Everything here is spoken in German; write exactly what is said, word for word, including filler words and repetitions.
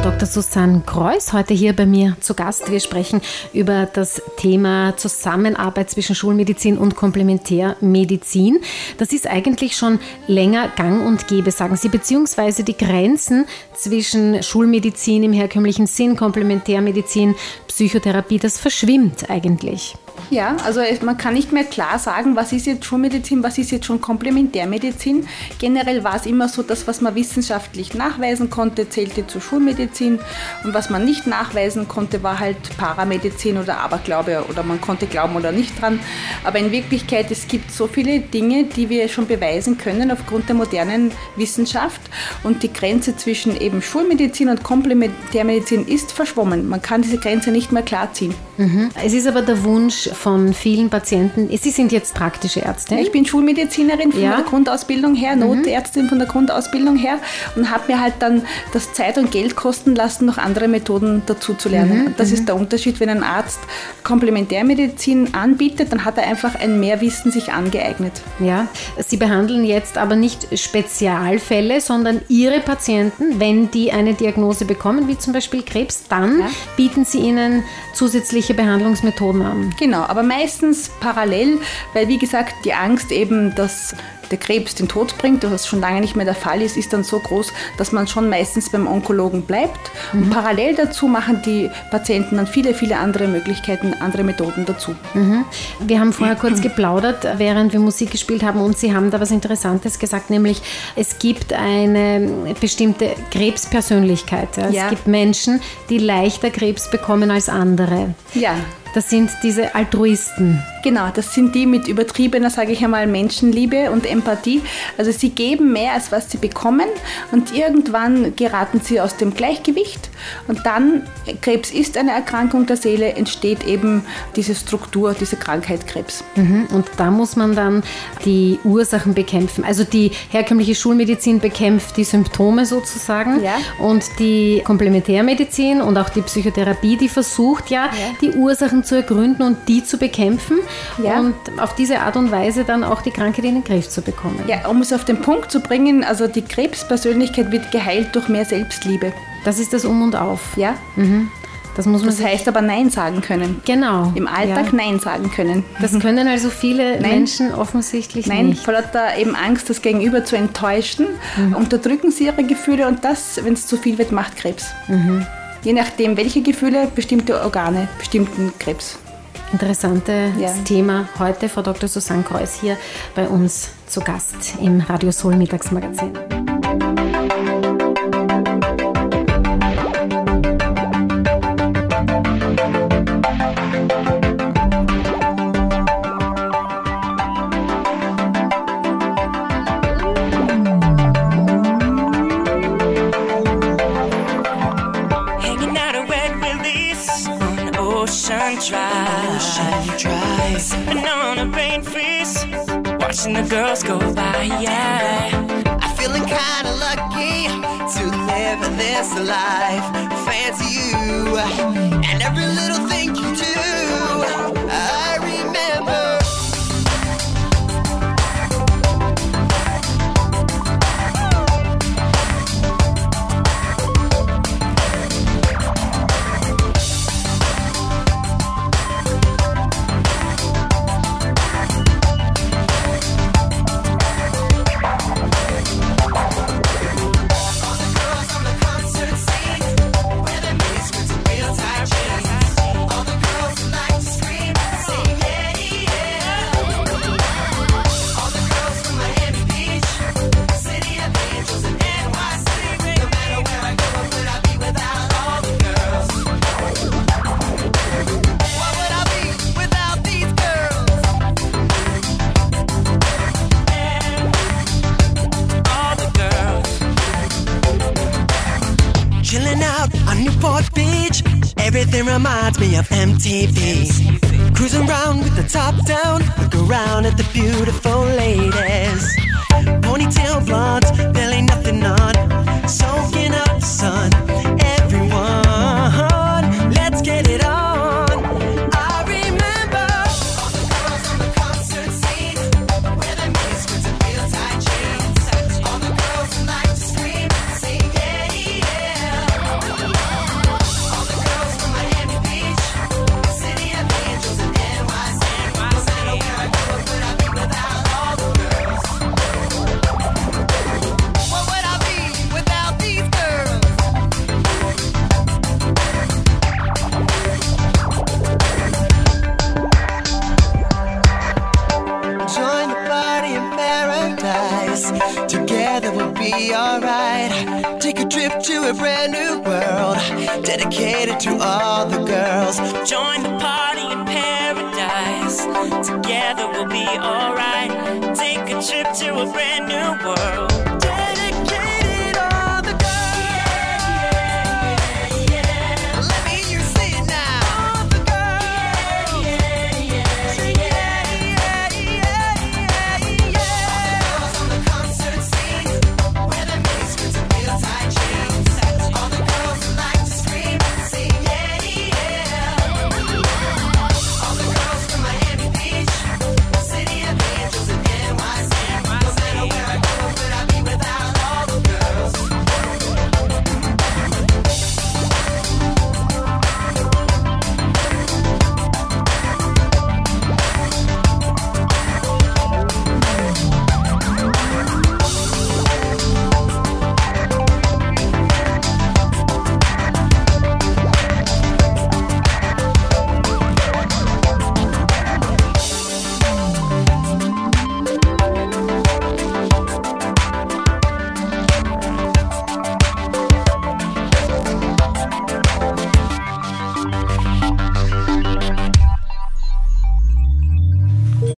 Doktor Susanne Kreuß, heute hier bei mir zu Gast. Wir sprechen über das Thema Zusammenarbeit zwischen Schulmedizin und Komplementärmedizin. Das ist eigentlich schon länger gang und gäbe, sagen Sie, beziehungsweise die Grenzen zwischen Schulmedizin im herkömmlichen Sinn, Komplementärmedizin, Psychotherapie, das verschwimmt eigentlich. Ja, also man kann nicht mehr klar sagen, was ist jetzt Schulmedizin, was ist jetzt schon Komplementärmedizin. Generell war es immer so, dass was man wissenschaftlich nachweisen konnte, zählte zur Schulmedizin und was man nicht nachweisen konnte, war halt Paramedizin oder Aberglaube oder man konnte glauben oder nicht dran. Aber in Wirklichkeit, es gibt so viele Dinge, die wir schon beweisen können aufgrund der modernen Wissenschaft und die Grenze zwischen eben Schulmedizin und Komplementärmedizin ist verschwommen. Man kann diese Grenze nicht mehr klar ziehen. Mhm. Es ist aber der Wunsch von vielen Patienten. Sie sind jetzt praktische Ärztin? Ich bin Schulmedizinerin von ja. der Grundausbildung her, mhm. Notärztin von der Grundausbildung her und habe mir halt dann das Zeit und Geld kosten lassen, noch andere Methoden dazu zu lernen. Mhm. Das mhm. ist der Unterschied, wenn ein Arzt Komplementärmedizin anbietet, dann hat er einfach ein Mehrwissen sich angeeignet. Ja, Sie behandeln jetzt aber nicht Spezialfälle, sondern Ihre Patienten, wenn die eine Diagnose bekommen, wie zum Beispiel Krebs, dann ja. bieten Sie ihnen zusätzliche Behandlungsmethoden an. Genau, aber meistens parallel, weil wie gesagt die Angst eben, dass der Krebs den Tod bringt, was schon lange nicht mehr der Fall ist, ist dann so groß, dass man schon meistens beim Onkologen bleibt. Mhm. Und parallel dazu machen die Patienten dann viele, viele andere Möglichkeiten, andere Methoden dazu. Mhm. Wir haben vorher kurz geplaudert, während wir Musik gespielt haben und Sie haben da was Interessantes gesagt, nämlich es gibt eine bestimmte Krebspersönlichkeit. Ja? Ja. Es gibt Menschen, die leichter Krebs bekommen als andere. Ja. Das sind diese Altruisten. Genau, das sind die mit übertriebener, sage ich einmal, Menschenliebe und Empathie. Also sie geben mehr, als was sie bekommen und irgendwann geraten sie aus dem Gleichgewicht und dann, Krebs ist eine Erkrankung der Seele, entsteht eben diese Struktur, diese Krankheit Krebs. Mhm. Und da muss man dann die Ursachen bekämpfen. Also die herkömmliche Schulmedizin bekämpft die Symptome sozusagen ja. und die Komplementärmedizin und auch die Psychotherapie, die versucht ja, ja. die Ursachen zu ergründen und die zu bekämpfen ja. und auf diese Art und Weise dann auch die Krankheit in den Griff zu bekommen. Ja, um es auf den Punkt zu bringen, also die Krebspersönlichkeit wird geheilt durch mehr Selbstliebe. Das ist das Um und Auf. Ja. Mhm. Das, muss man das heißt aber Nein sagen können. Genau. Im Alltag ja. Nein sagen können. Das können also viele Nein. Menschen offensichtlich Nein, nicht. Nein, vor lauter eben Angst, das Gegenüber zu enttäuschen, mhm. unterdrücken sie ihre Gefühle und das, wenn es zu viel wird, macht Krebs. Mhm. Je nachdem, welche Gefühle, bestimmte Organe, bestimmten Krebs. Interessantes ja. Thema heute, Frau Doktor Susanne Kreuß hier bei uns zu Gast im Radio Soul Mittagsmagazin. Sipping on a paint face, watching the girls go by, yeah. I'm feeling kinda lucky to live this life. Fancy you and every little thing you do. I remember. Everything reminds me of M T V. Cruising around with the top down, look around at the beautiful ladies. Ponytail blondes, barely nothing on, soaking up the sun. Everyone, let's get it on. I remember all the girls on the concert scene, where the music to real tight jeans. All the girls who like to scream, sing yeah, yeah. to a brand new world, dedicated to all the girls. Join the party in paradise. Together we'll be alright. Take a trip to a brand new world.